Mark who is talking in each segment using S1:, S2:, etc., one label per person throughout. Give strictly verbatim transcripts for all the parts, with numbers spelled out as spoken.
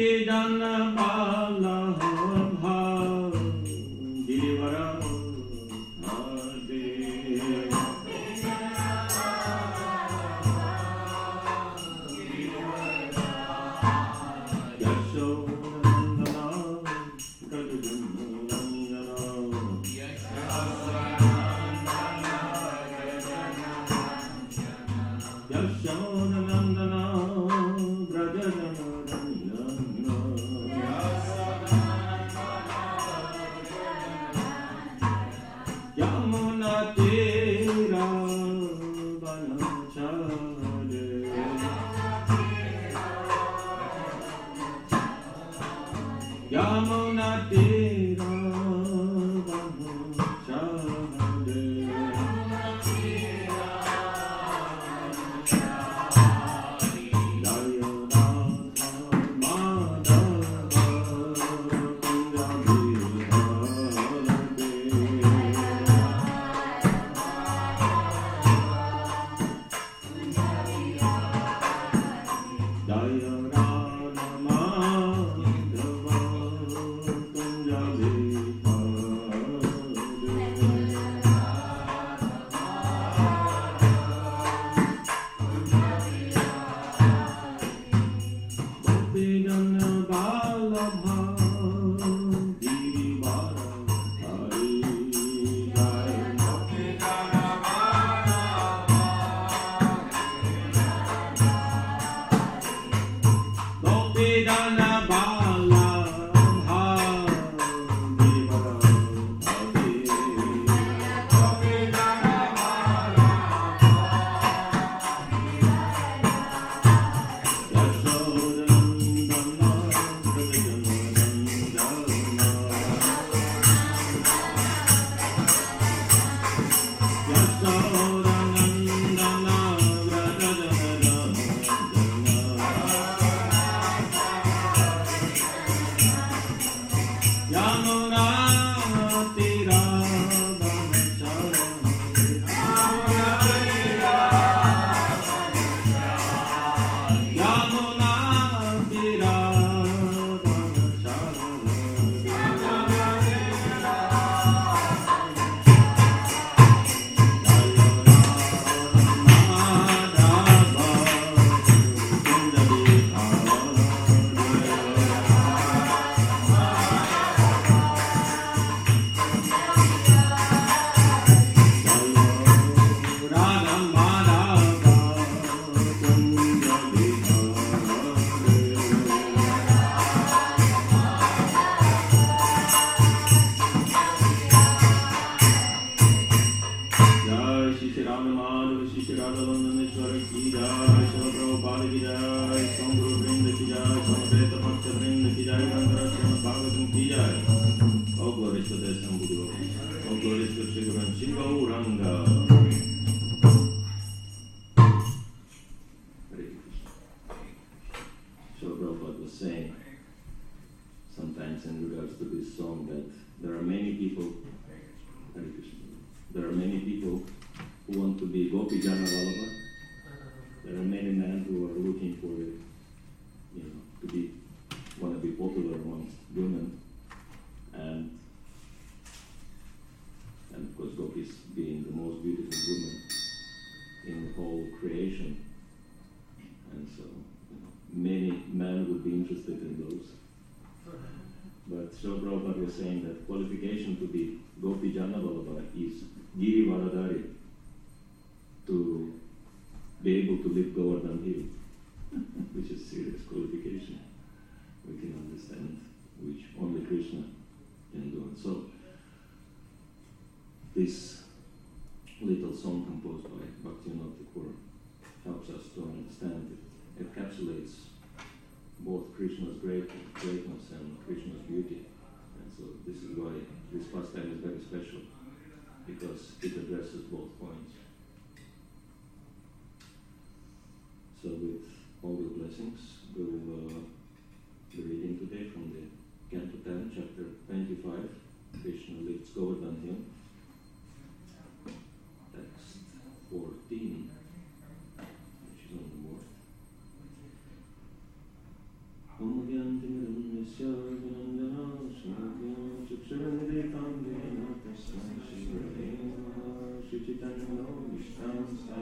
S1: Om Gyanti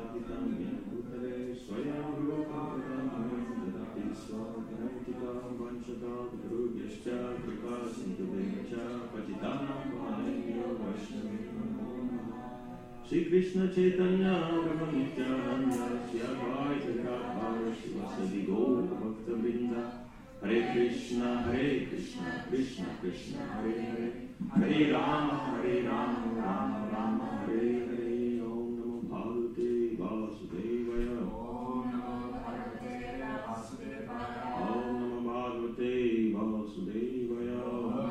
S1: Pratipaditaṁ yena bhutale swayam rupamadam dati swadantikam vanchakāpatarubhyascha kripa sindhubhyacha patitanam pavanebhyo vaishnavebhyo namo namaha. Shri Krishna Chaitanya Prabhu Nityananda Shri Advaita Gadadhara Srivasadi Gaura Bhakta Vrinda. Hare Krishna, Hare Krishna, Krishna Krishna, Hare Hare, Hare Rama, Hare Rama, Rama Rama, Hare Hare. Om Namo Bhagavate Vasudevaya. Om Namo Bhagavate Vasudevaya. Om Namo Bhagavate Vasudevaya.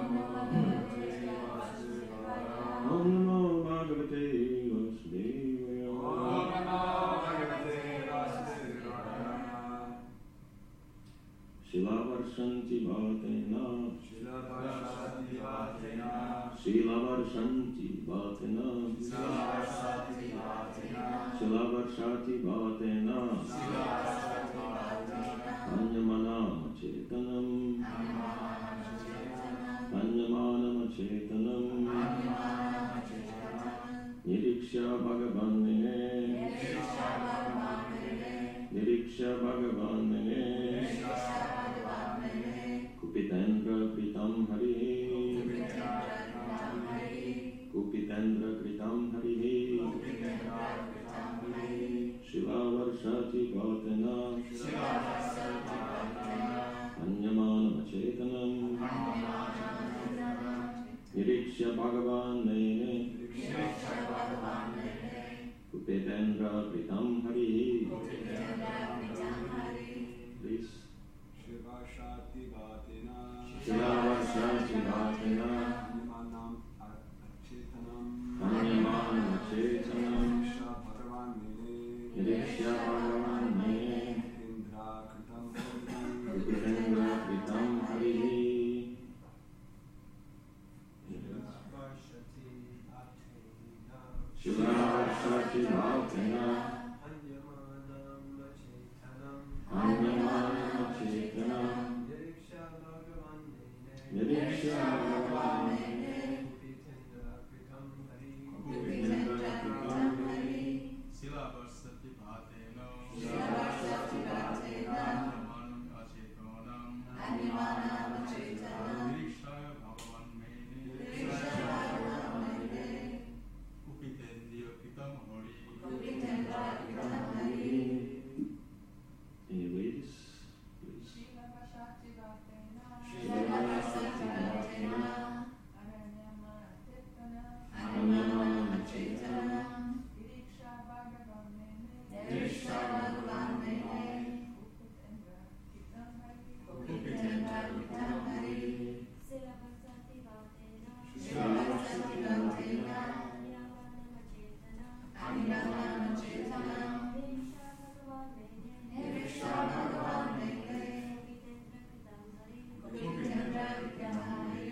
S1: Om Namo Bhagavate Vasudevaya. Om Namo Bhagavate Vasudevaya. Shila Varshanti Bhatena, Shila Varshanti Bhatena, Shila Varshanti Bhatena, Shila Varshati Bhatena, Anyamanam Chetanam, Anyamanam Chetanam, Niriksha Bhagavan Mene, Niriksha Bhagavan Mene, Kupitendra Kritam Hari, Kupitendra Kritam Hari, Shila Varshati Bhatena, Anyamanam Chetanam, Niriksha Bhagavan Mene, Kupitendra Kritam Hari. Please. Shiva Shati Bhatena, Shiva Shati Bhatena, Anyamanam Chetanam, Anyamanam Chetanam, Niriksha Bhagavan Mene, Niriksha Bhagavan Mene, Kupitendra Kritam Hari, Shiva Shati Bhatena, Anyamanam Chetanam, Niriksha Bhagavan Mene, Kupitendra Kritam Hari, Shila Varsati Bhatena, Shila Varsati Bhatena, Anyamanam Chetanam, Niriksha Bhagavan Mene, Niriksha Bhagavan Mene, Kupitendra Kritam Hari, Kupitendra Kritam Hari. Any ladies, please? Shila Varsati Bhatena, Shila Varsati Bhatena, Anyamanam Chetanam, Niriksha Bhagavan Mene, Niriksha Bhagavan Mene, Kupitendra Kritam Hari, Shila Varsati Bhatena, Shila Varsati Bhatena, Anyamanam Chetanam, Niriksha Bhagavan Mene, Kupitendra Kritam Hari.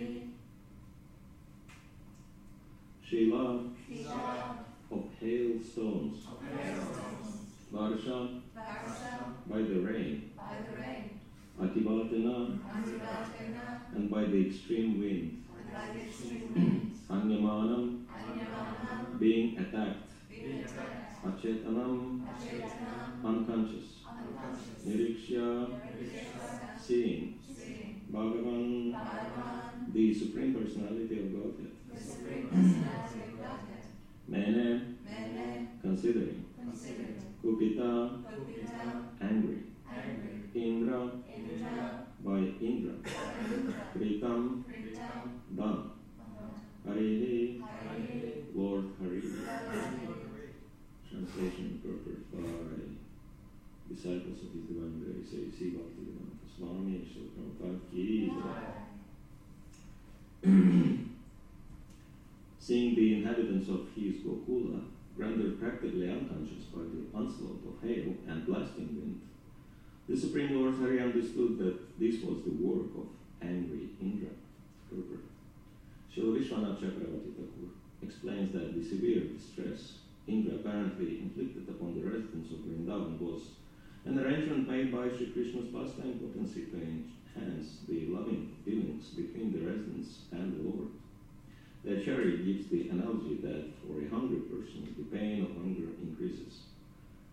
S1: Shila of hailstones, Varsha by the rain, Atibatena and by the extreme wind, Anyamanam being attacked, Achetanam unconscious, Niriksha seeing, Bhagavan the Supreme Personality of Godhead, Mene considering, Kupita angry, Indra by Indra, Kritam done, Hari Lord Hari. Translation purport by disciples of His Divine Grace, A C Bhaktivedanta Swami Srila Prabhupada Ki Jai. Seeing the inhabitants of his Gokula rendered practically unconscious by the onslaught of hail and blasting wind, the Supreme Lord Hari understood that this was the work of angry Indra. Srila Vishwanath Chakravarti Thakur explains that the severe distress Indra apparently inflicted upon the residents of Vrindavan was an arrangement made by Sri Krishna's pastime potency to enhance the loving feelings between the residents and the Lord. The Acharya gives the analogy that for a hungry person, the pain of hunger increases.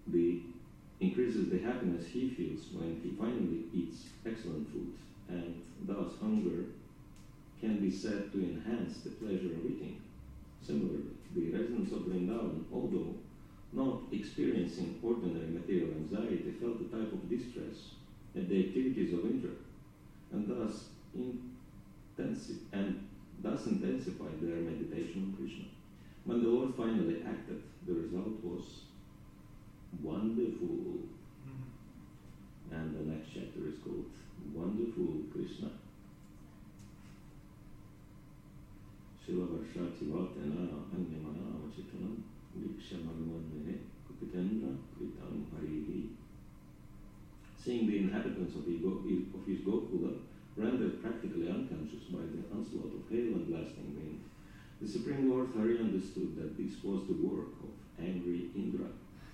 S1: the increases the happiness he feels when he finally eats excellent food, and thus hunger can be said to enhance the pleasure of eating. Similarly, the residents of Vrindavan, although not experiencing ordinary material anxiety, felt a type of distress at the activities of Indra, and thus intensi- and thus intensified their meditation on Krishna. When the Lord finally acted, the result was wonderful. Mm-hmm. And the next chapter is called Wonderful Krishna. Shila Varshati Vatena Anyamana Vachitanam Viksha Bhagavan Kupitendra Kritam Harihi. Seeing the inhabitants of his, go- of his Gokula rendered practically unconscious by the onslaught of hail and blasting wind, the Supreme Lord Hari understood that this was the work of angry Indra.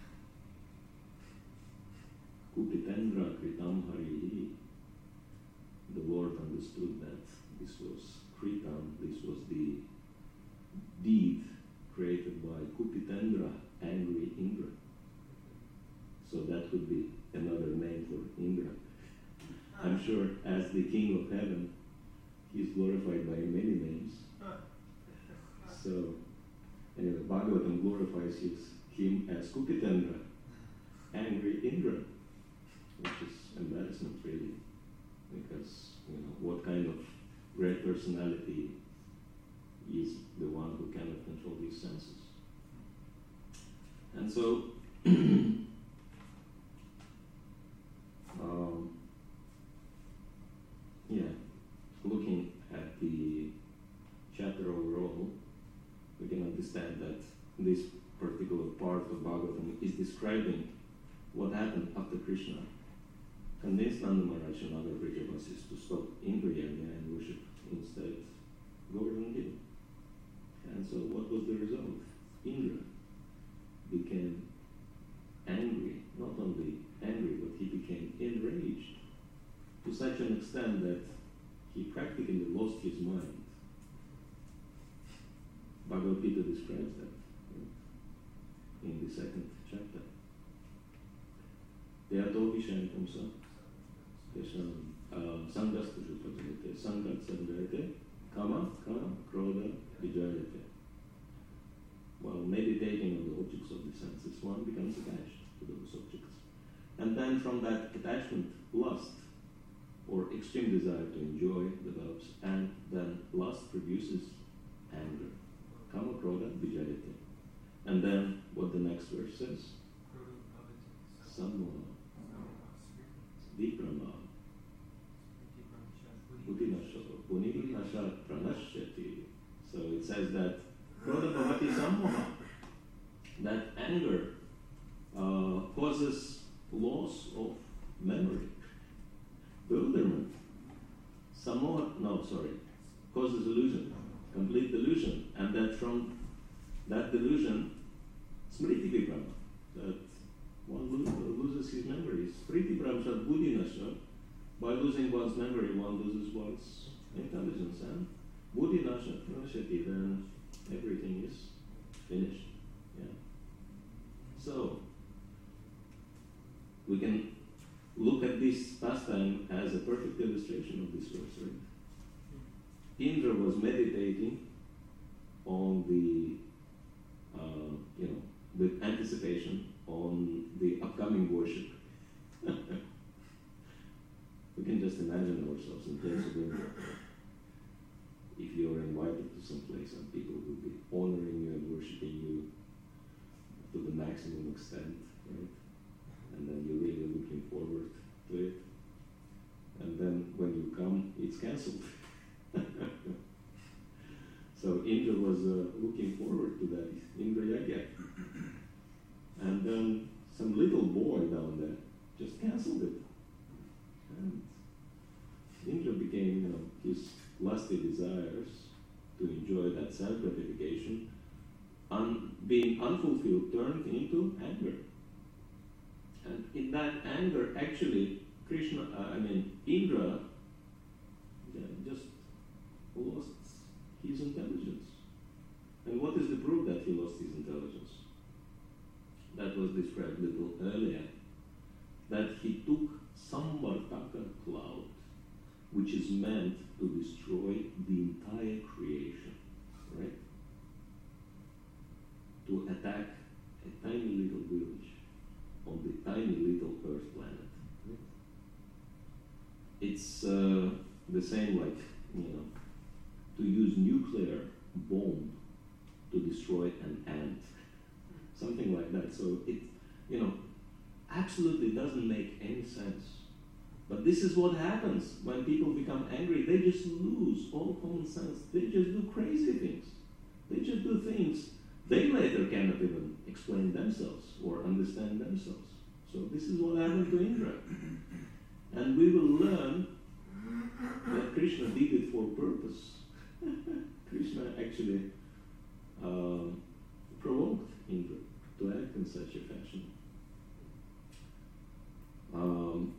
S1: Kupitendra Kritam Harihi. The Lord understood that this was Kritam, this was the deed created by Kupitendra, angry Indra. So that would be another name for Indra. I'm sure as the King of Heaven, he is glorified by many names. So, anyway, Bhagavatam glorifies his, him as Kupitendra, angry Indra, which is embarrassment really, because, you know, what kind of great personality is the one who cannot control his senses? And so, um, yeah, looking at the chapter overall, we can understand that this particular part of Bhagavatam is describing what happened after Krishna convinced Nanda Maharaj and other Vrajavasis to stop Indra Yagna and worship instead Govardhan Giri. And so what was the result? Indra became angry, not only angry, but he became enraged to such an extent that he practically lost his mind. Bhagavad Gita describes that, right, in the second chapter. Deyato Vishayantam Sa Tesham Sangastasu Pajalete Sangat Sanjayate Kama Kama Krodha Vijayate. While meditating on the objects of the senses, one becomes attached to those objects. And then from that attachment, lust, or extreme desire to enjoy, develops, and then lust produces anger. Kama Krodha Vijayate. And then what the next verse says? Sammoha. Vikrama. Puninashat pranashyati. So it says that Krodha Bhavati Sammoha, that anger uh, causes loss of memory, bewilderment. Sammoha, no, sorry, causes illusion, complete delusion, and that from that delusion, smriti vibrama, that one lo- loses his memories. Smriti vibrama buddhi nasha. By losing one's memory, one loses one's intelligence, and buddhi nasha pranashati, then everything is finished. Yeah. So we can look at this pastime as a perfect illustration of this verse, right? Indra was meditating on the, uh, you know, with anticipation on the upcoming worship. We can just imagine ourselves in terms of Indra. If you are invited to some place and people will be honoring you and worshiping you to the maximum extent, right? And then you're really looking forward to it. And then when you come, it's cancelled. So Indra was uh, looking forward to that Indra Yagya. And then some little boy down there just cancelled it. And Indra became, you know, his lusty desires to enjoy that self-gratification, un- being unfulfilled, turned into anger. And in that anger, actually, Krishna, uh, I mean, Indra, yeah, just lost his intelligence. And what is the proof that he lost his intelligence? that was described a little earlier, that he took Samvartaka cloud, which is meant to destroy the entire creation, right? To attack a tiny little village on the tiny little Earth planet. Right? It's uh, the same like, you know, to use nuclear bomb to destroy an ant. Something like that. So it, you know, absolutely doesn't make any sense. But this is what happens when people become angry. They just lose all common sense. They just do crazy things. They just do things they later cannot even explain themselves or understand themselves. So this is what happened to Indra. And we will learn that Krishna did it for purpose. Krishna actually uh, provoked Indra to act in such a fashion. Um,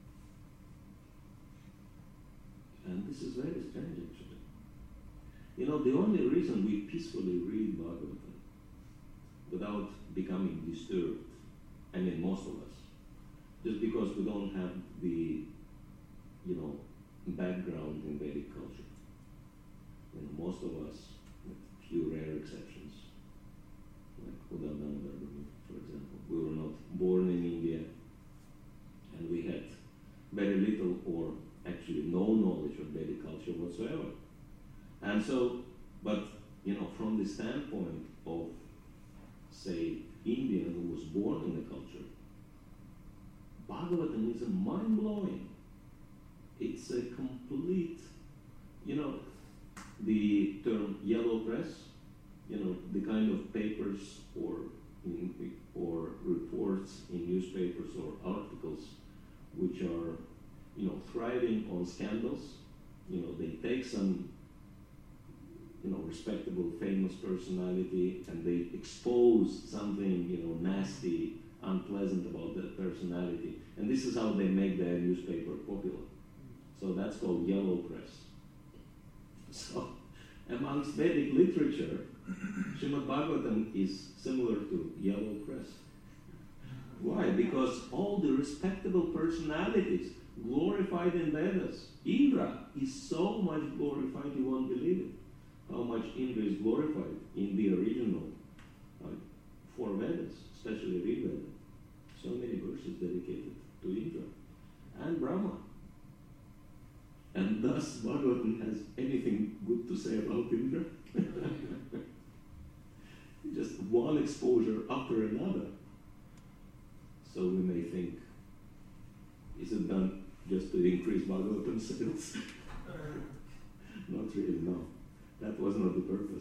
S1: and this is very strange, actually. You know, the only reason we peacefully read Bhagavatam without becoming disturbed, I mean most of us, just because we don't have the, you know, background in Vedic culture. You know, most of us, with few rare exceptions, like Uddhav, for example, we were not born in India, and we had very little or actually no knowledge of Vedic culture whatsoever. And so, but, you know, from the standpoint of, say, Indian who was born in the culture, Bhagavatam is a mind-blowing. It's a complete, you know, the term yellow press, you know, the kind of papers or in, or reports in newspapers or articles which are, you know, thriving on scandals. You know, they take some, you know, respectable, famous personality and they expose something, you know, nasty, unpleasant about that personality. And this is how they make their newspaper popular. So that's called yellow press. So, amongst Vedic literature, Srimad Bhagavatam is similar to yellow press. Why? Because all the respectable personalities glorified in Vedas. Indra is so much glorified you won't believe it. How much Indra is glorified in the original uh, four Vedas, especially Rig Veda. So many verses dedicated to Indra and Brahma. And thus Bhagavatam has anything good to say about Indra. Just one exposure after another. So we may think, is it done just to increase Bhagavatam sales? Not really, no. That was not the purpose.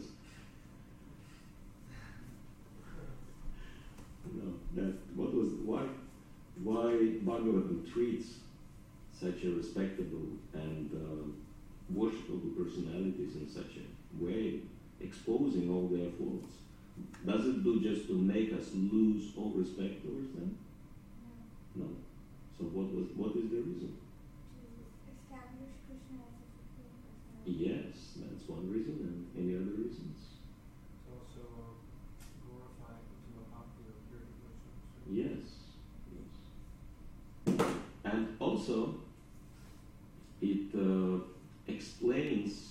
S1: No, that what was why why Bhagavatam treats such a respectable and uh, worshipable personalities in such a way, exposing all their faults. Does it do just to make us lose all respect towards them? No. No. So what was what is the reason?
S2: To establish Krishna as a supreme personality.
S1: Yes, that's one reason, and any other reasons?
S3: To also uh, glorify Uttama Bhakti or pure devotion.
S1: Yes, yes. And also, it uh, explains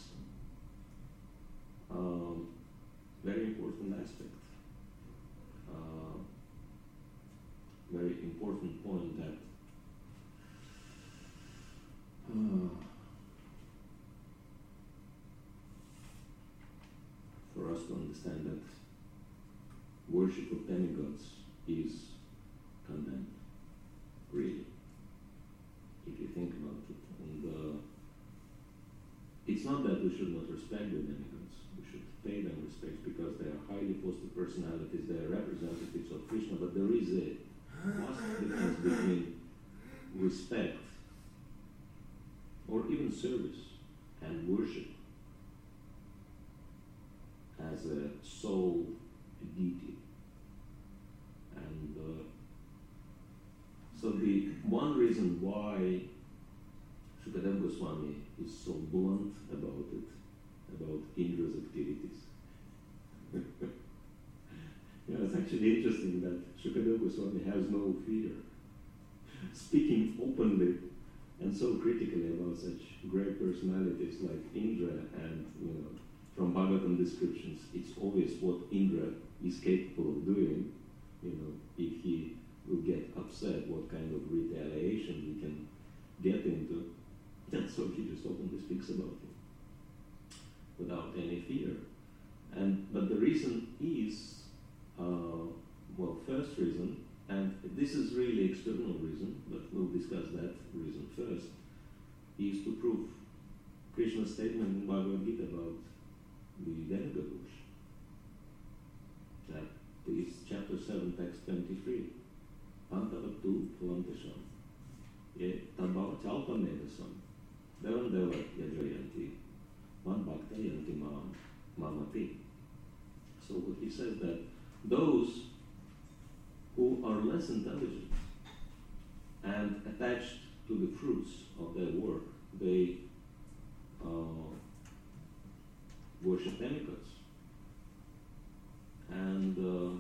S1: a very important aspect, uh, very important point that uh, for us to understand that worship of demigods is condemned, really, if you think about it. And uh, it's not that we should not respect the demigods. We should pay them respect because they are highly posted personalities. They are representatives of Krishna. But there is a vast difference between respect or even service and worship as a sole deity. And uh, so the one reason why Shukadeva Goswami is so blunt about it, about Indra's activities, Yeah, it's actually interesting that Shukadeva Goswami has no fear, speaking openly and so critically about such great personalities like Indra, and you know, from Bhagavatam descriptions, it's obvious what Indra is capable of doing. You know, if he will get upset, what kind of retaliation he can get into. And so he just openly speaks about it without any fear. And but the reason is, uh, well, first reason, and this is really external reason, but we'll discuss that reason first, is to prove Krishna's statement in Bhagavad Gita about the demigods. That is chapter seven, text twenty-three. Antavattu phalantasham ye tadbhava chalpamedasam devam deva yajayanti man bhakta yanti mam mamati. So what he says that those who are less intelligent and attached to the fruits of their work, they uh, worship demigods. And uh,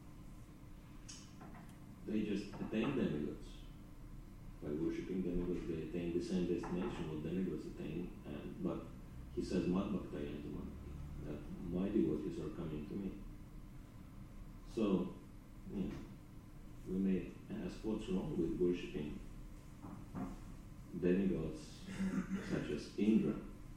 S1: they just attain demigods. By worshipping demigods, they attain the same destination what demigods attain. And, but he says, Mad Bhakta Yanti Mamati, that my devotees are coming to me. So, you know, we may ask what's wrong with worshipping demigods such as Indra.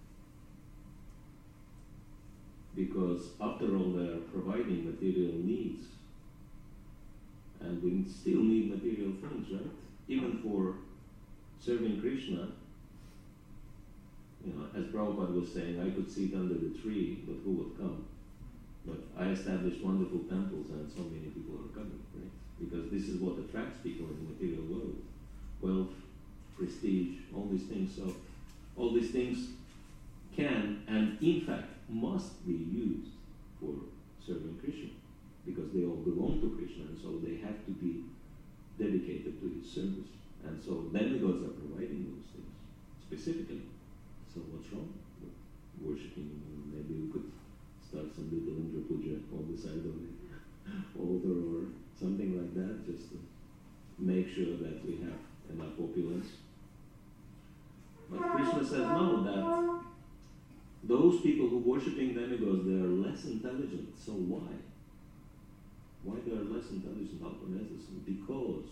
S1: Because after all, they are providing material needs. And we still need material things, right? Even for serving Krishna, you know, as Prabhupada was saying, I could sit under the tree, but who would come? But I established wonderful temples and so many people are coming, right? Because this is what attracts people in the material world. Wealth, prestige, all these things. So all these things can and in fact must be used for serving Krishna, because they all belong to Krishna, and so they have to be dedicated to his service. And so demigods are providing those things specifically. So what's wrong with worshipping? Maybe we could start some little Indra Puja on the side of the altar or something like that, just to make sure that we have enough opulence. But Krishna says no, that those people who are worshipping demigods, they are less intelligent. So why? Why they are less intelligent? Because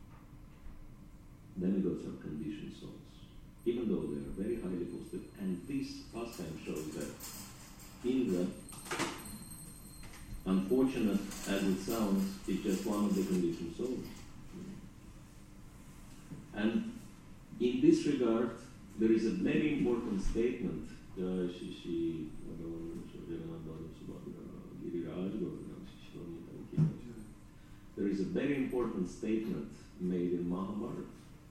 S1: demigods are conditioned souls, even though they are very highly posted. And this pastime shows that Indra, unfortunate as it sounds, is just one of the conditioned souls. And in this regard, there is a very important statement. There is a very important statement made in Mahabharata.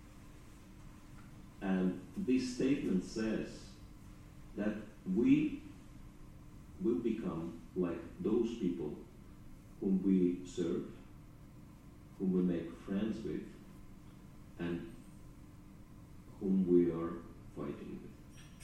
S1: And this statement says that we will become like those people whom we serve, whom we make friends with, and whom we are fighting with.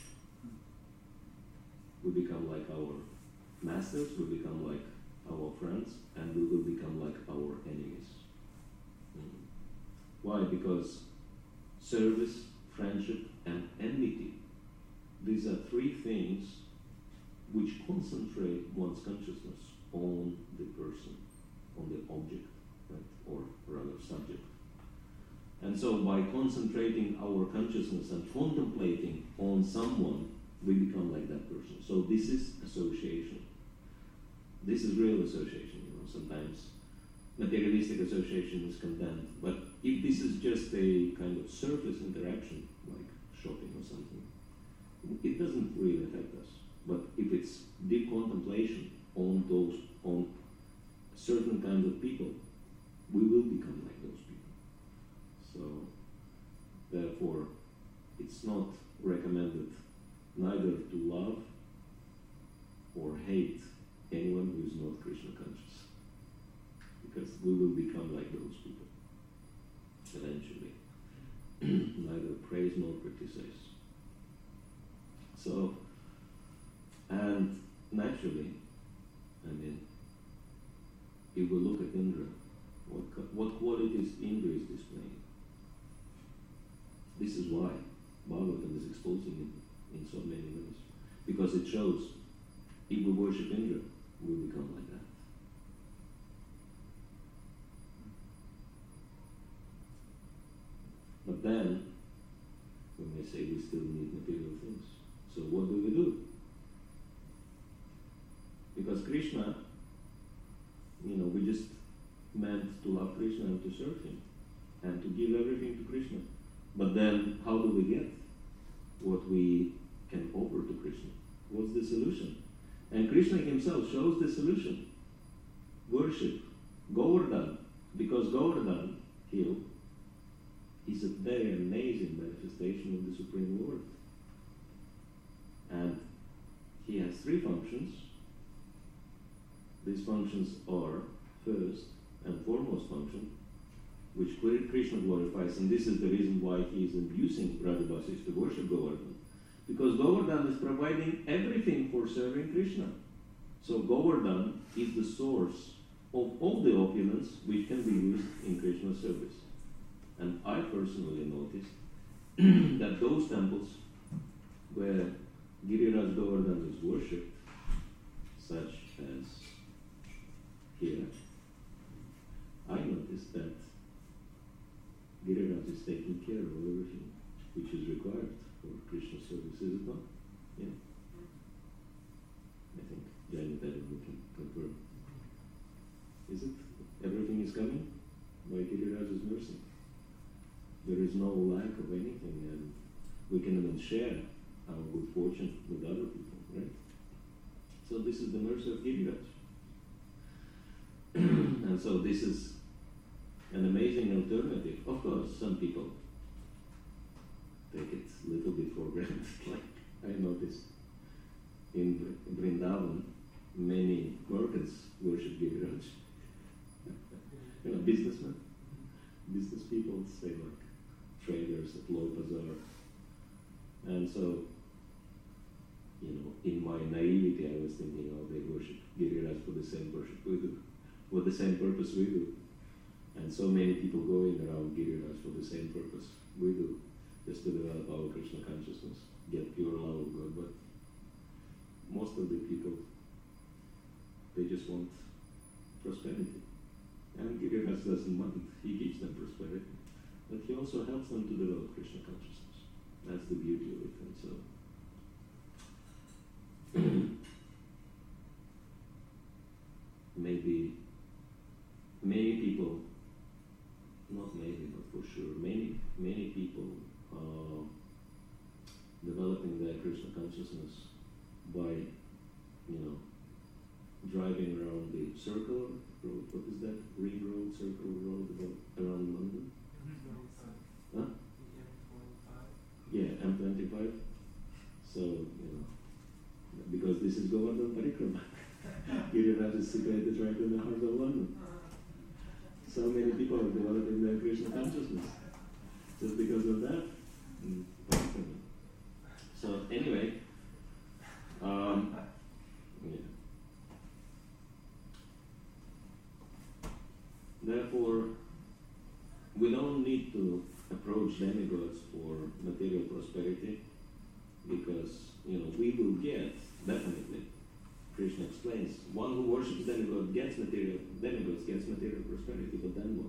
S1: We become like our masters, we become like our friends, and we will become like our enemies. Mm. Why? Because service, friendship, and enmity, these are three things which concentrate one's consciousness on the person, on the object, right? Or rather subject. And so by concentrating our consciousness and contemplating on someone, we become like that person. So this is association. This is real association. You know, sometimes materialistic association is condemned, but if this is just a kind of surface interaction, like shopping or something, it doesn't really affect us. But if it's deep contemplation on those, on certain kinds of people, we will become like those people. So, therefore, it's not recommended neither to love or hate anyone who is not Krishna conscious, because we will become like those people eventually. Neither praise nor criticize. So, and naturally, I mean, if we look at Indra, what, co- what qualities Indra is displaying. This is why Bhagavatam is exposing it in so many ways. Because it shows if we worship Indra, we become like that. But then, we may say we still need material things. So what do we do? Because Krishna, you know, we just meant to love Krishna and to serve Him and to give everything to Krishna. But then, how do we get what we can offer to Krishna? What's the solution? And Krishna Himself shows the solution. Worship Govardhan, because Govardhan hill is a very amazing manifestation of the Supreme Lord. And He has three functions. These functions are first and foremost function, which Krishna glorifies, and this is the reason why He is inducing Radhabhasis to worship Govardhan. Because Govardhan is providing everything for serving Krishna. So Govardhan is the source of all the opulence which can be used in Krishna's service. And I personally noticed that those temples where Giriraj Govardhan is worshipped, such as here, I noticed that Giriraj is taking care of everything which is required for Krishna service, is it not? Yeah. I think Jayanita can confirm. Is it? Everything is coming by Giriraj's mercy. There is no lack of anything, and we can even share our good fortune with other people, right? So this is the mercy of Giriraj. And so this is an amazing alternative. Of course, some people take it a little bit for granted. Like I noticed in Vrindavan, many Gorkhas worship Giriraj. You know, businessmen, business people, say like traders at Lord Bazaar. And so, you know, in my naivety, I was thinking, oh, they worship Giriraj for the same worship we do, for the same purpose we do. And so many people going around Giriraj for the same purpose we do, just to develop our Krishna consciousness, get pure love of God. But most of the people, they just want prosperity. And Giriraj doesn't want it. He gives them prosperity. But he also helps them to develop Krishna consciousness. That's the beauty of it. And so, maybe many people, not maybe, but for sure, many, many people are developing their Krishna consciousness by, you know, driving around the circle road. What is that? Ring road, circle road about, around London? Huh? Yeah, M twenty-five. So, you know, because this is Govardhan Parikrama. Giriraj is situated right in the heart of London. So many people are developing their Krishna consciousness just because of that. Mm. So anyway, um, yeah. Therefore, we don't need to approach demigods for material prosperity, because, you know, we will get, definitely, Krishna explains, one who worships demigod gets material, demigods gets material prosperity, but then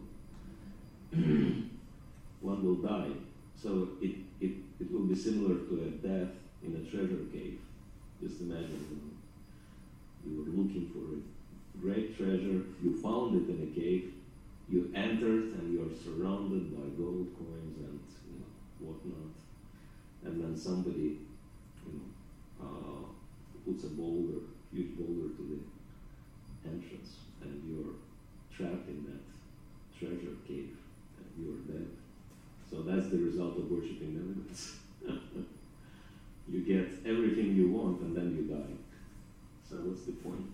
S1: what? One will die. So it, it, it will be similar to a death in a treasure cave. Just imagine, you know, you were looking for a great treasure, you found it in a cave, you entered and you are surrounded by gold coins and, you know, whatnot. And then somebody, you know, uh, puts a boulder, huge boulder to the entrance, and you're trapped in that treasure cave, and you're dead. So that's the result of worshipping demigods. You get everything you want, and then you die. So what's the point?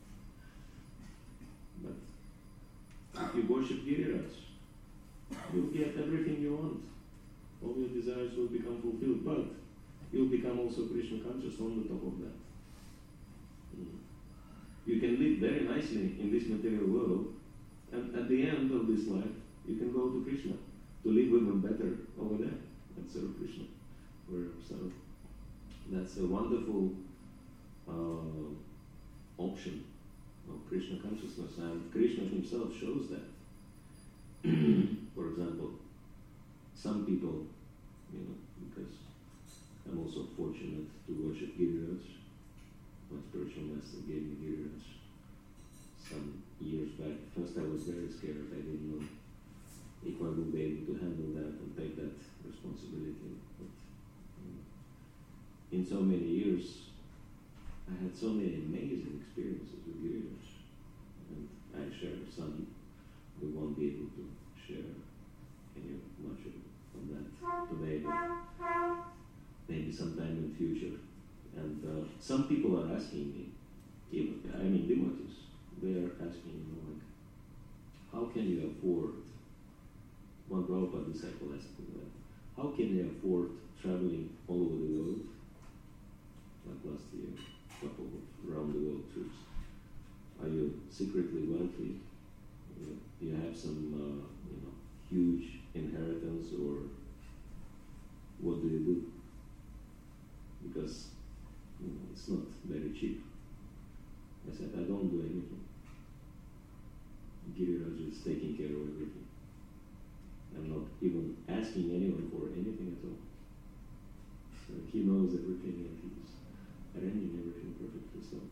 S1: But if you worship Giriraj, you'll get everything you want. All your desires will become fulfilled, but you'll become also Krishna conscious on the top of that. Mm. you can live very nicely in this material world, and at the end of this life, you can go to Krishna to live even better over there and serve Krishna. So that's a wonderful uh, option of Krishna consciousness, and Krishna himself shows that. For example, some people, you know, because I'm also fortunate to worship Giriraj. My spiritual master gave me Giriraj some years back. First I was very scared. I didn't know if I would be able to handle that and take that responsibility. But you know, in so many years, I had so many amazing experiences with Giriraj. And I share some. We won't be able to share any much of that today, but maybe sometime in the future. And uh, some people are asking me, even, I mean devotees, they are asking, you know, like, how can you afford, one Prabhupada disciple asked me that, how can you afford traveling all over the world, like last year, a couple of round the world trips? Are you secretly wealthy? You, you have some, uh, you know, huge inheritance, or what do you do? Because you know, it's not very cheap. I said, I don't do anything. Giriraj is taking care of everything. I'm not even asking anyone for anything at all. So he knows everything and he's arranging everything perfectly so.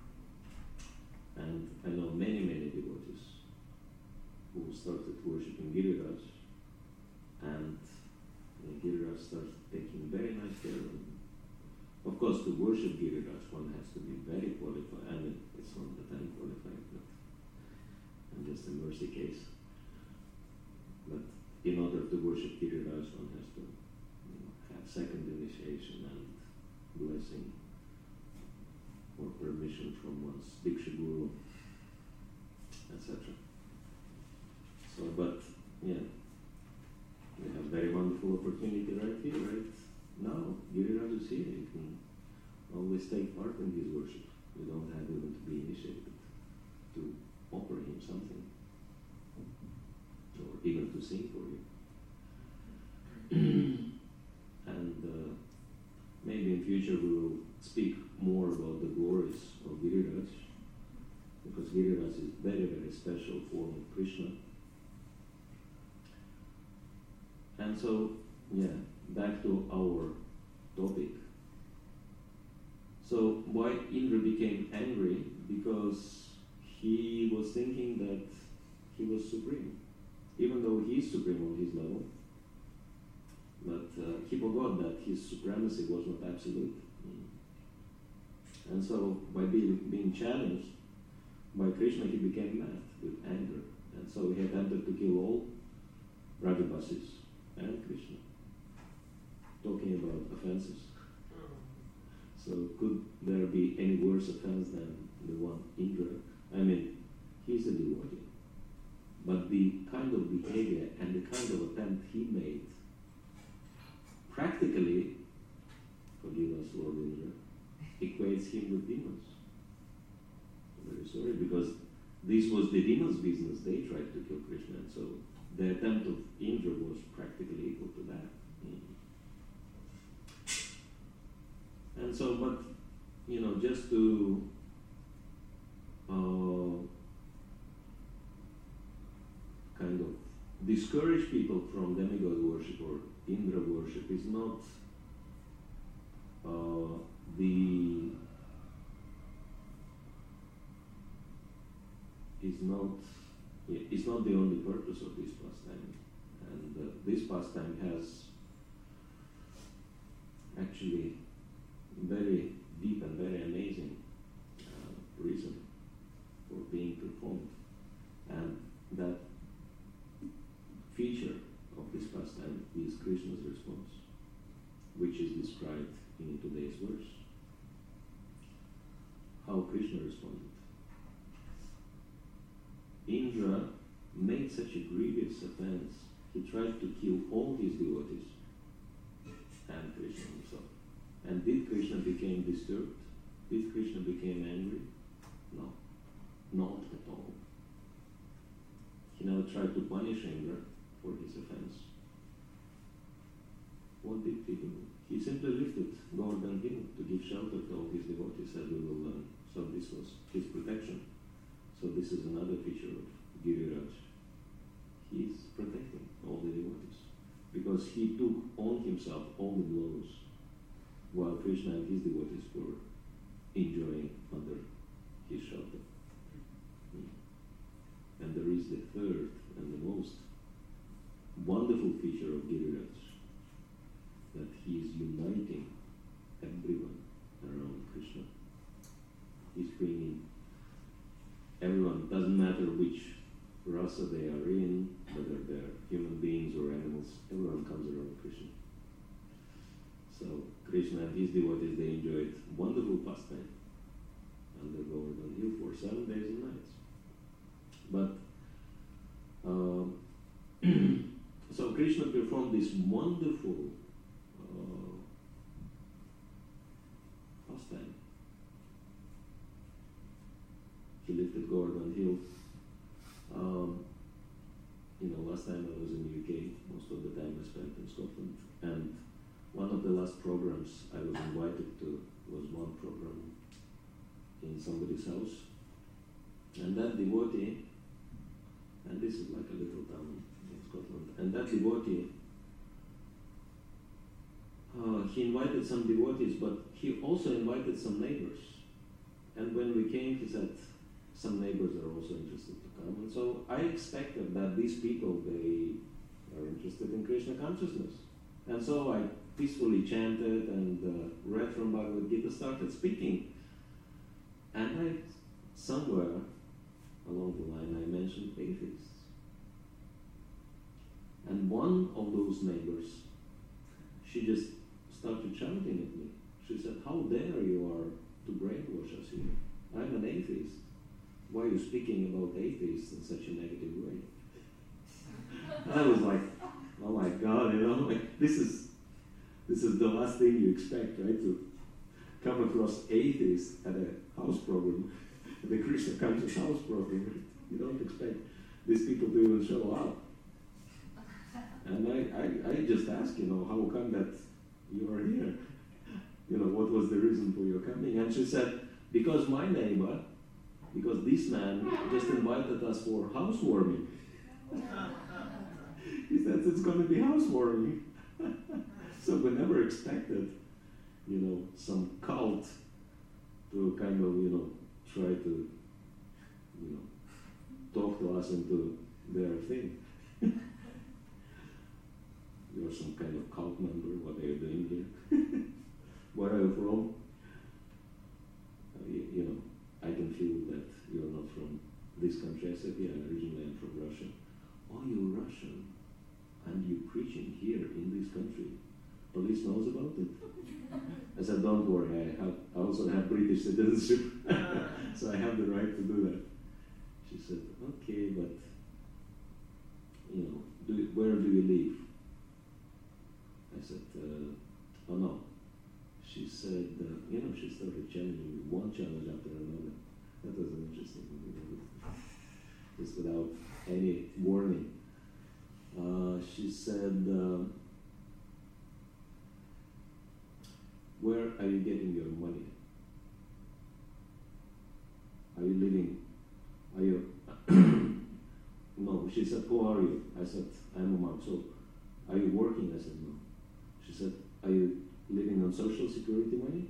S1: And I know many, many devotees who started worshipping Giriraj, and uh, Giriraj started taking very nice care of them. Of course, to worship Giriraj, one has to be very qualified. I mean, it's not that I'm qualified, but I'm just a mercy case. But in order to worship Giriraj, one has to you know, have second initiation and blessing or permission from one's Diksha Guru, et cetera. So, but yeah, we have very wonderful opportunity right here, right now. Giriraj is here. You can always take part in his worship. You don't have even to be initiated to offer him something, or even to sing for you. And uh, maybe in future we will speak more about the glories of Giriraj, because Giriraj is very, very special form of Krishna. And so, yeah, back to our topic. So why Indra became angry? Because he was thinking that he was supreme, even though he is supreme on his level. But uh, he forgot that his supremacy was not absolute. Mm. And so by being, being challenged by Krishna, he became mad with anger. And so he attempted to kill all Raghabasis and Krishna, talking about offenses. So could there be any worse offense than the one Indra? I mean, he's a devotee. But the kind of behavior and the kind of attempt he made, practically, forgive us, Lord Indra, equates him with demons. I'm very sorry, because this was the demons' business. They tried to kill Krishna, and so the attempt of Indra was practically equal to that. Mm. And so, but, you know, just to uh, kind of discourage people from demigod worship or Indra worship is not uh, the is not yeah, it's not the only purpose of this pastime, and uh, this pastime has actually very deep and very amazing uh, reason for being performed, and that feature of this pastime is Krishna's response, which is described in today's verse. How Krishna responded. Indra made such a grievous offense, he tried to kill all his devotees and Krishna himself. And did Krishna become disturbed? Did Krishna become angry? No. tried to punish Indra for his offense. What did he do? He simply lifted Govardhan Hill to give shelter to all his devotees, as we will learn. So this was his protection. So this is another feature of Giriraj. He is protecting all the devotees because he took on himself all the blows while Krishna and his devotees were enjoying under his shelter. Mm. And there is the third and the most wonderful feature of Giriraj, that he is uniting everyone around Krishna. He's bringing everyone, doesn't matter which rasa they are in, whether they're human beings or animals, everyone comes around Krishna. So Krishna and his devotees, they enjoyed wonderful pastime under Govardhan Hill for seven days and nights. But uh, so Krishna performed this wonderful uh, pastime. He lifted Govardhan Hill. Um, you know, last time I was in the U K, most of the time I spent in Scotland, and one of the last programs I was invited to was one program in somebody's house, and that devotee, and this is like a little town in Scotland, and that devotee, uh, he invited some devotees, but he also invited some neighbors, and when we came, he said, some neighbors are also interested to come. And so I expected that these people, they are interested in Krishna consciousness. And so I peacefully chanted and uh, read from Bhagavad Gita, started speaking. And I, somewhere along the line, I mentioned atheists. And one of those neighbors, she just started shouting at me. She said, how dare you are to brainwash us here? I'm an atheist. Why are you speaking about atheists in such a negative way? And I was like, oh my God, you know, like this is this is the last thing you expect, right? To come across atheists at a house program, the Krishna conscious house program. You don't expect these people to even show up. And I, I, I just asked, you know, how come that you are here? You know, what was the reason for your coming? And she said, because my neighbor, because this man just invited us for housewarming. He said it's going to be housewarming. So we never expected, you know, some cult to kind of, you know, try to, you know, talk to us into their thing. You're some kind of cult member, what are you doing here? Where are you from? Uh, you, you know, I can feel that you're not from this country. I said, yeah, originally I'm from Russia. Oh, you're Russian, and you're preaching here in this country. Police knows about it? I said, don't worry, I, have, I also have British citizenship, so I have the right to do that. She said, okay, but, you know, do, where do you live? I said, uh, oh no. She said, uh, you know, she started challenging me, one challenge after another. That was an interesting one, just without any warning. Uh, she said, uh, where are you getting your money? Are you living, are you, no, she said, who are you? I said, I'm a monk. So, are you working? I said, no. She said, are you living on social security money?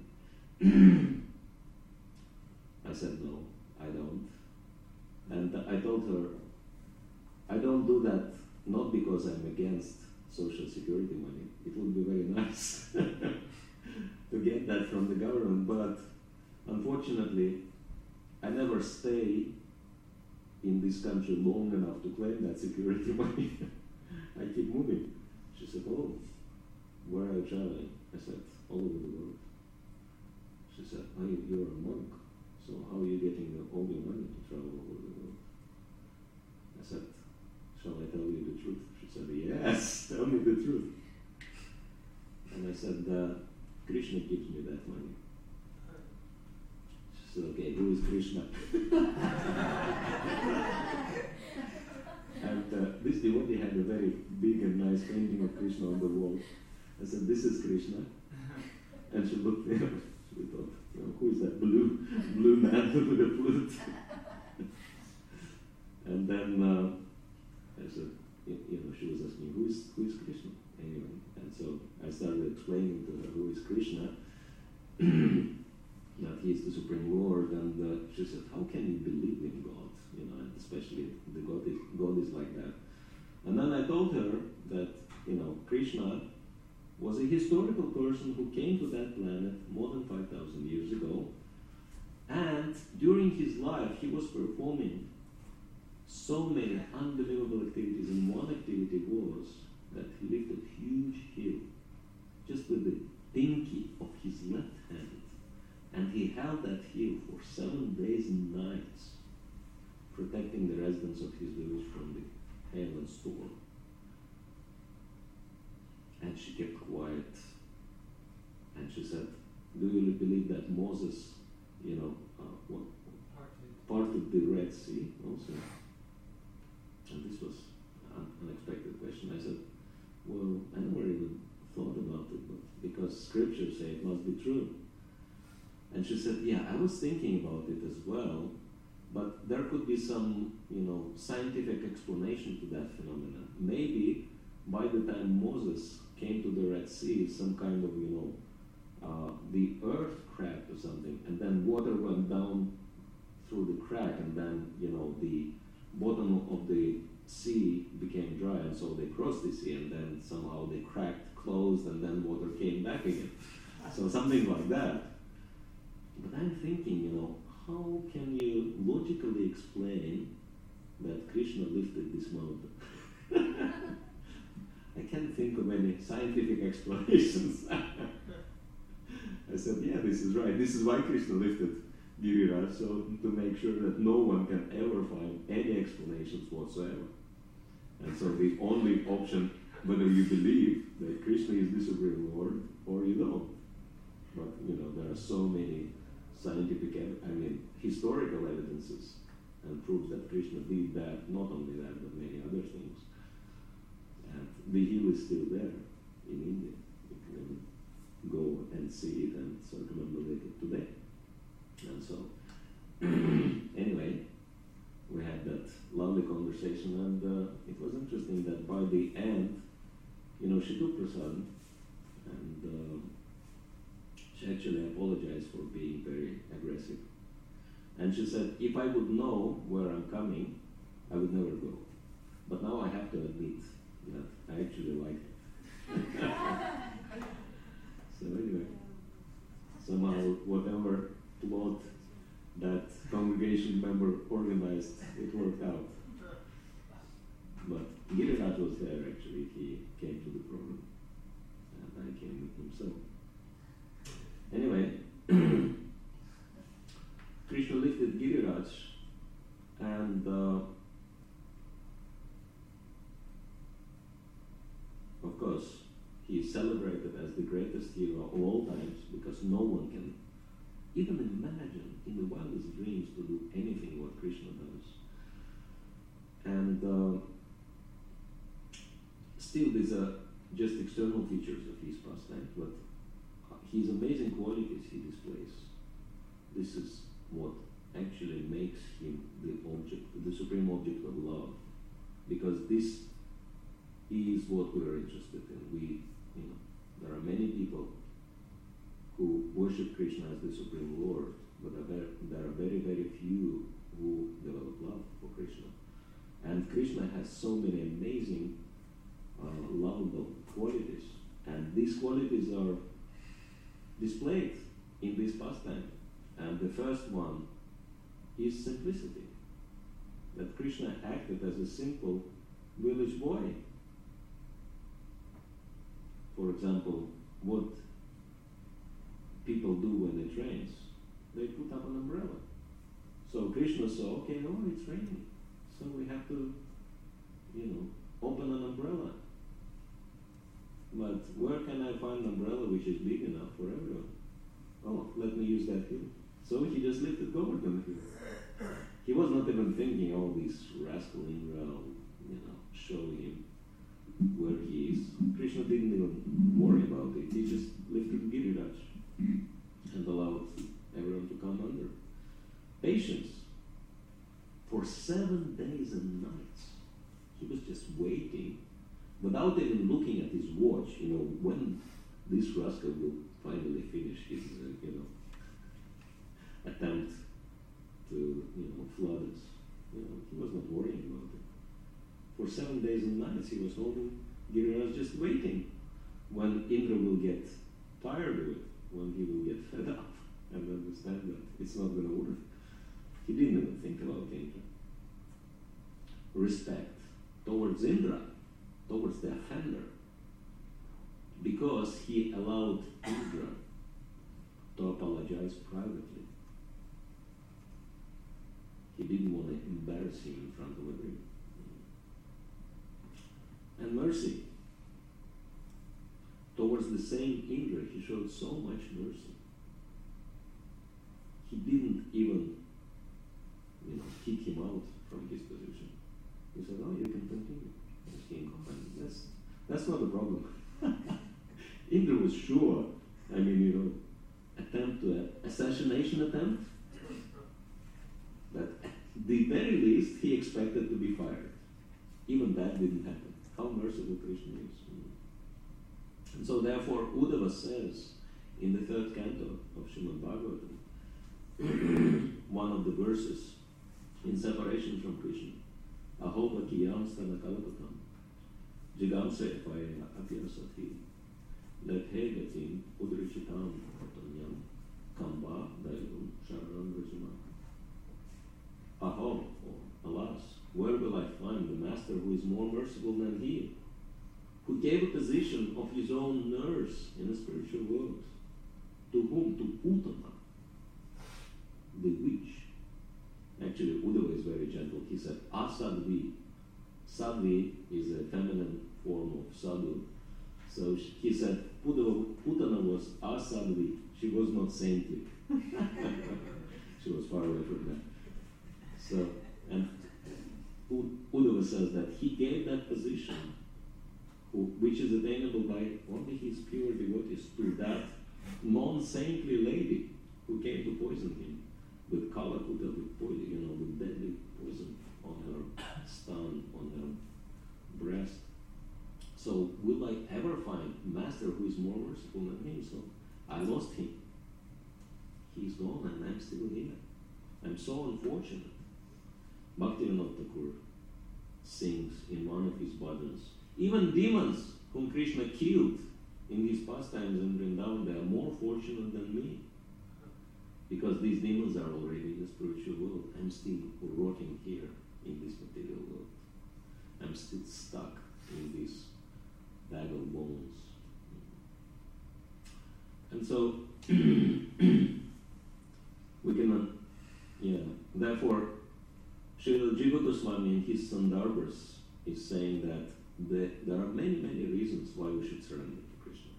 S1: I said, no, I don't. And I told her, I don't do that not because I'm against social security money. It would be very nice to get that from the government, but unfortunately, I never stay in this country long enough to claim that security money. I keep moving. She said, oh, where are you traveling? I said, all over the world. She said, oh, you're a monk, so how are you getting all your money to travel all over the world? I said, shall I tell you the truth? She said, yes, tell me the truth. And I said, uh, Krishna gives me that money. She said, okay, who is Krishna? And uh, this devotee had a very big and nice painting of Krishna on the wall. I said, this is Krishna. And she looked there. She thought, you know, who is that blue, blue man with a flute? And then uh, I said, you, you know, she was asking, who is, who is Krishna? Anyway, and so I started explaining to her who is Krishna, that he is the Supreme Lord, and uh, she said, how can you believe in God? You know, and especially the God is, God is like that. And then I told her that, you know, Krishna was a historical person who came to that planet more than five thousand years ago, and during his life he was performing so many unbelievable activities, and one activity was that he lifted a huge hill just with the pinky of his left hand, and he held that hill for seven days and nights, protecting the residents of his village from the hail and storm. And she kept quiet, and she said, do you really believe that Moses, you know, uh, what, parted the Red Sea also? And this was an unexpected question. I said, well, I never even thought about it, but because scriptures say it must be true. And she said, yeah, I was thinking about it as well, but there could be some, you know, scientific explanation to that phenomenon. Maybe by the time Moses came to the Red Sea, some kind of, you know, uh, the earth cracked or something, and then water went down through the crack, and then, you know, the bottom of the sea became dry, and so they crossed the sea, and then somehow the crack closed, and then water came back again. So something like that. But I'm thinking, you know, how can you logically explain that Krishna lifted this mountain? I can't think of any scientific explanations. I said, yeah, this is right. This is why Krishna lifted Giriraj, so to make sure that no one can ever find any explanations whatsoever. And so the only option, whether you believe that Krishna is the Supreme Lord or you don't. But, you know, there are so many scientific, I mean, historical evidences and proofs that Krishna did that, not only that, but many other things. And the hill is still there in India. You can go and see it and circumambulate it today. And so, anyway, we had that lovely conversation, and uh, it was interesting that by the end, you know, she took prasad, and uh, she actually apologized for being very aggressive. And she said, if I would know where I'm coming, I would never go. But now I have to admit that I actually liked it. So anyway, somehow whatever plot that congregation member organized, it worked out. But Giriraj was there actually, he came to the program, and I came with him. So anyway, Krishna lifted Giriraj, and uh, of course, he is celebrated as the greatest hero of all times, because no one can even imagine in the wildest dreams to do anything what Krishna does. And uh, still, these are just external features of his pastime, but his amazing qualities he displays. This is what actually makes him the object, the supreme object of love, because this is what we are interested in. We, you know, there are many people who worship Krishna as the Supreme Lord, but there, there are very, very few who develop love for Krishna. And Krishna has so many amazing, uh, lovable qualities, and these qualities are displayed in this pastime. And the first one is simplicity. That Krishna acted as a simple village boy. For example, what people do when it rains, they put up an umbrella. So Krishna saw, okay, no, it's raining, so we have to, you know, open an umbrella. But where can I find an umbrella which is big enough for everyone? Oh, let me use that hill. So he just lifted Govardhan hill. He was not even thinking, oh, this rascal Indra, you know, show him where he is. Krishna didn't even worry about it. He just lifted Giriraj and allowed everyone to come under. Patience. For seven days and nights, he was just waiting, without even looking at his watch, you know, when this rascal will finally finish his, uh, you know, attempt to, you know, flood us. You know, he was not worrying about it. For seven days and nights, he was holding Giriraj, just waiting when Indra will get tired of it, when he will get fed up and understand that it's not going to work. He didn't even think about Indra. Respect towards Indra, towards the offender, because he allowed Indra to apologize privately. He didn't want to embarrass him in front of everyone. And mercy. Towards the same Indra, he showed so much mercy. He didn't even, you know, kick him out from his position. He said, "Oh, you can continue as king." And that's that's not a problem. Indra was sure. I mean, you know, attempt to uh, assassination attempt. But at the very least, he expected to be fired. Even that didn't happen. How merciful Krishna is. And so therefore, Uddhava says in the third canto of Srimad Bhagavatam, one of the verses in separation from Krishna, Ahova kiyam stana kalapatam, jigamse paya apyasati, lephe gatim udrichitam atanyam, kamba daivam sharanam rajima. Aho, or alas, where will I find the master who is more merciful than he, who gave a position of his own nurse in the spiritual world? To whom? To Putana, the witch. Actually, Uddhava is very gentle. He said, Asadvi. Sadvi is a feminine form of sadhu. So she, he said, Putana, Putana was Asadvi. She was not saintly. She was far away from that. So, and Uddhava says that he gave that position, who, which is attainable by only his pure devotees, to that non-saintly lady who came to poison him with kalakuta, with poison, you know, with deadly poison on her stun, on her breast. So, will I ever find a master who is more merciful than him? So, I lost him. He's gone and I'm still here. I'm so unfortunate. Bhaktivinoda Thakur sings in one of his bhajans, even demons whom Krishna killed in these pastimes in Vrindavan, they are more fortunate than me. Because these demons are already in the spiritual world. I'm still rotting here in this material world. I'm still stuck in this bag of bones. And so, we cannot, yeah, therefore, Srila Jiva Goswami in his Sandarbhas is saying that the, there are many, many reasons why we should surrender to Krishna.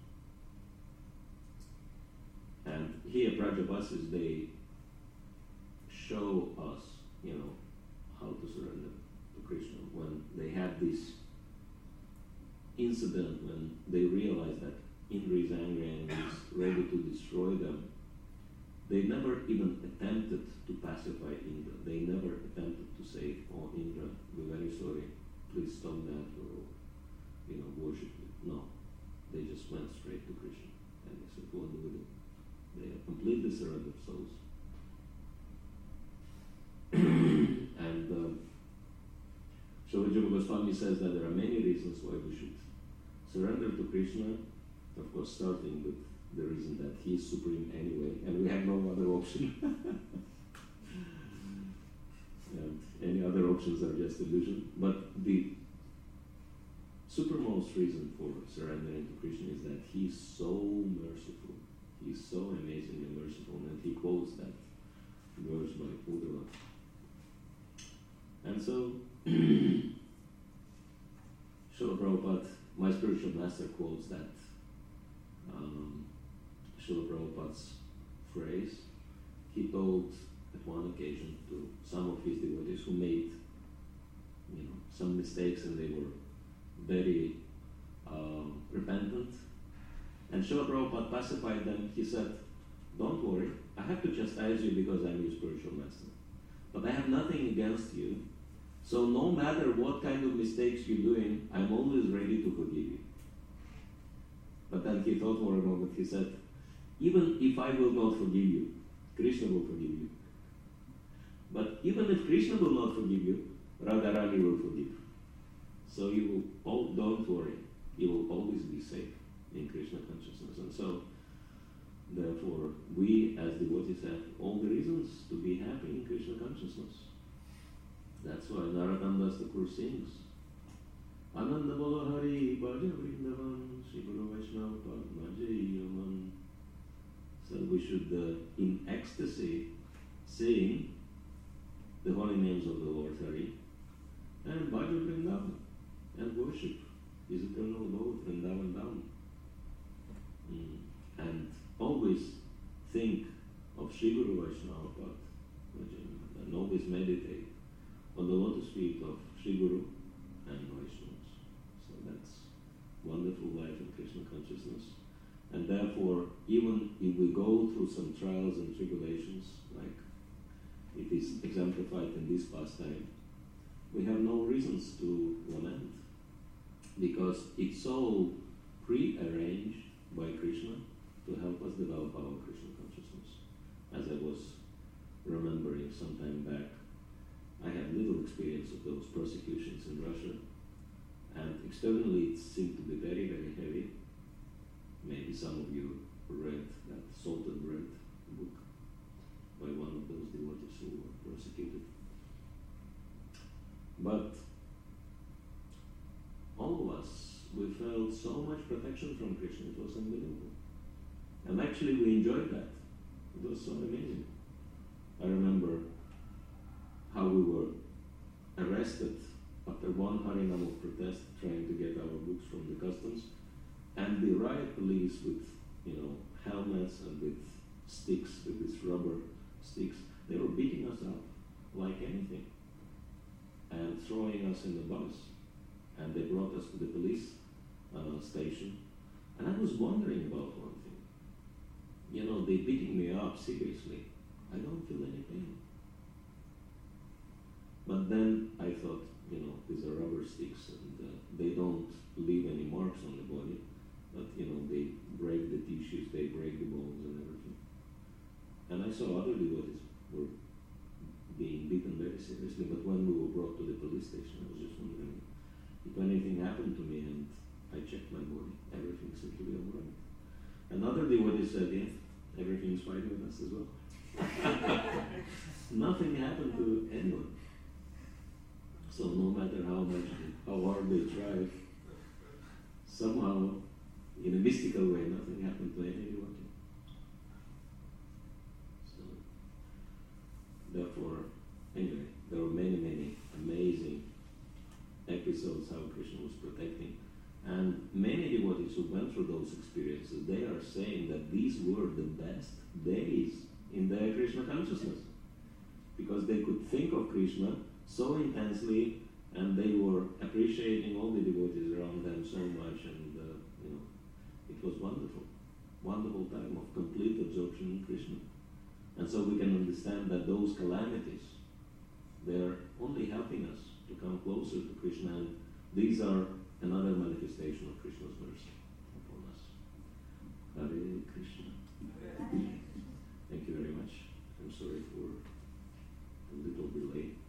S1: And here, Prajabasis, they show us, you know, how to surrender to Krishna. When they had this incident, when they realized that Indra is angry and is ready to destroy them, they never even attempted to pacify Indra. They never attempted to say, "Oh, Indra, we're very sorry, please stop that," or, you know, worship you. No. They just went straight to Krishna. And they said, "What do we do?" They are completely surrendered souls. And uh, Srila Jiva Goswami says that there are many reasons why we should surrender to Krishna. Of course, starting with the reason that he is supreme anyway, and we have no other option. And any other options are just illusion. But the supermost reason for surrendering to Krishna is that he is so merciful. He is so amazingly merciful, and he quotes that verse by Uddhava. And so, Srila Prabhupada, my spiritual master, quotes that um, Srila Prabhupada's phrase. He told at one occasion to some of his devotees who made you know, some mistakes, and they were very um, repentant. And Srila Prabhupada pacified them. He said, don't worry, I have to chastise you because I'm your spiritual master. But I have nothing against you. So no matter what kind of mistakes you're doing, I'm always ready to forgive you. But then he thought for a moment, he said, even if I will not forgive you, Krishna will forgive you. But even if Krishna will not forgive you, Radharani will forgive. So you will, oh, don't worry, you will always be safe in Krishna consciousness. And so, therefore, we as devotees have all the reasons to be happy in Krishna consciousness. That's why Narottam Das Thakur sings, Ananda Bolo Hari Bhaja Vrindavan Shri Guru Vaishnava Padmaji Yaman. So we should, uh, in ecstasy, sing the holy names of the Lord Hari and Bhaja Vrindavan and worship His eternal abode, Vrindavan Dham. Mm. And always think of Shri Guru Vaishnava Padmaji and always meditate on the lotus feet of Shri Guru and Vaishnavas. So that's wonderful life in Krishna consciousness. And therefore, even if we go through some trials and tribulations, like it is exemplified in this pastime, we have no reasons to lament, because it's all pre-arranged by Krishna to help us develop our Krishna consciousness. As I was remembering some time back, I had little experience of those persecutions in Russia, and externally it seemed to be very, very heavy. Maybe some of you read that Salted Bread book by one of those devotees who were persecuted. But all of us, we felt so much protection from Krishna, it was unbelievable. And actually we enjoyed that. It was so amazing. I remember how we were arrested after one Harinam protest trying to get our books from the customs, and the riot police with, you know, helmets and with sticks, with these rubber sticks, they were beating us up like anything and throwing us in the bus. And they brought us to the police uh, station, and I was wondering about one thing. You know, they beating me up seriously. I don't feel any pain. But then I thought, you know, these are rubber sticks, and uh, they don't leave any marks on the body, but, you know, they break the tissues, they break the bones and everything. And I saw other devotees were being beaten very seriously, but when we were brought to the police station, I was just wondering if anything happened to me, and I checked my body, everything seemed to be all right. Another devotee said, yeah, everything's fine with us as well. Nothing happened to anyone. So no matter how much, how hard they tried, somehow, in a mystical way, nothing happened to any devotee. So, therefore, anyway, there were many, many amazing episodes how Krishna was protecting. And many devotees who went through those experiences, they are saying that these were the best days in their Krishna consciousness, because they could think of Krishna so intensely, and they were appreciating all the devotees around them so much, and uh, you know, it was wonderful, wonderful time of complete absorption in Krishna. And so we can understand that those calamities, they're only helping us to come closer to Krishna, and these are another manifestation of Krishna's mercy upon us. Hare Krishna. Thank you very much. I'm sorry for a little delay.